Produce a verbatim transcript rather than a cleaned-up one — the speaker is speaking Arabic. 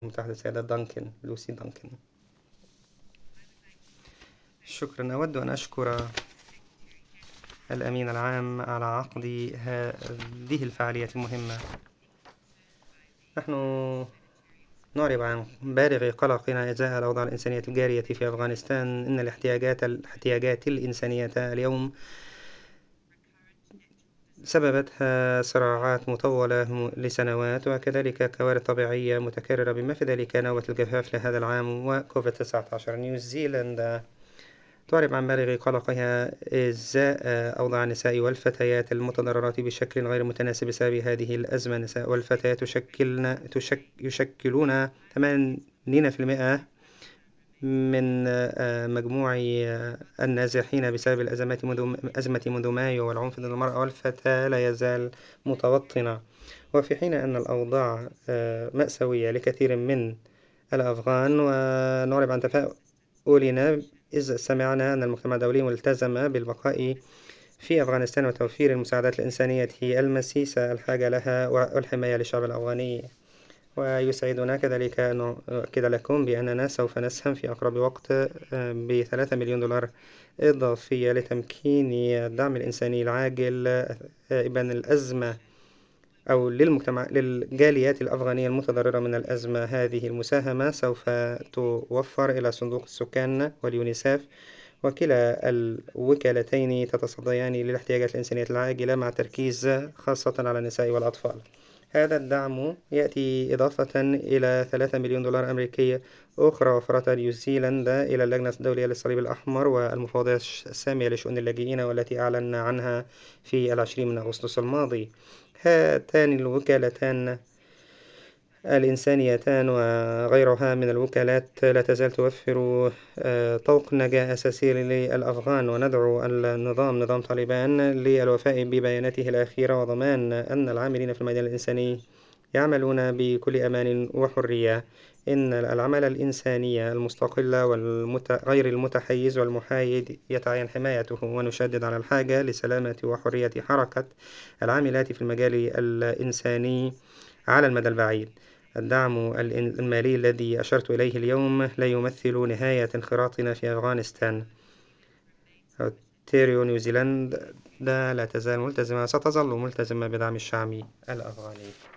المتحدة السيدة دانكن لوسي دانكن. شكرا. أود أن أشكر الأمين العام على عقد هذه الفعالية المهمة. نحن نعرب عن بالغ قلقنا إزاء الأوضاع الإنسانية الجارية في أفغانستان. إن الاحتياجات الاحتياجات الإنسانية اليوم سببتها صراعات مطولة لسنوات، وكذلك كوارث طبيعية متكررة بما في ذلك نوبة الجفاف لهذا العام وكوفيد تسعة عشر. نيوزيلندا تعرب عن بالغ قلقها إزاء أوضاع النساء والفتيات المتضررات بشكل غير متناسب بسبب هذه الأزمة. النساء والفتيات يشكلن تشك يشكلون ثمانين بالمئة من مجموع النازحين بسبب الأزمات منذ أزمة منذ مايو، والعنف ضد المرأة والفتاة لا يزال متوطنا. وفي حين أن الأوضاع مأساوية لكثير من الأفغان، ونعرب عن تفاؤلنا إذ سمعنا أن المجتمع الدولي ملتزم بالبقاء في أفغانستان وتوفير المساعدات الإنسانية المسيسة الحاجة لها والحماية للشعب الأفغاني. ويسعدنا كذلك أن نؤكد لكم بأننا سوف نسهم في أقرب وقت بثلاثة مليون دولار إضافية لتمكين الدعم الإنساني العاجل إبان الأزمة أو للمجتمع للجاليات الأفغانية المتضررة من الأزمة. هذه المساهمة سوف توفر إلى صندوق السكان واليونيسف، وكلا الوكالتين تتصديان للاحتياجات الإنسانية العاجلة مع تركيز خاصة على النساء والأطفال. هذا الدعم يأتي إضافة إلى ثلاثة مليون دولار أمريكي أخرى وفرتها نيوزيلندا إلى اللجنة الدولية للصليب الأحمر والمفوضية السامية لشؤون اللاجئين، والتي أعلنا عنها في العشرين من أغسطس الماضي. هاتان الوكالتان الإنسانيتان وغيرها من الوكالات لا تزال توفر طوق نجاة أساسي للأفغان، وندعو النظام نظام طالبان للوفاء ببياناته الأخيرة وضمان أن العاملين في الميدان الإنساني يعملون بكل أمان وحرية. إن العمل الإنساني المستقل وغير المتحيز والمحايد يتعين حمايته، ونشدد على الحاجة لسلامة وحرية حركة العاملات في المجال الإنساني على المدى البعيد. الدعم المالي الذي أشرت إليه اليوم لا يمثل نهاية انخراطنا في أفغانستان. أونتاريو نيوزيلندا لا تزال ملتزمة ستظل ملتزمة بدعم الشعب الأفغاني.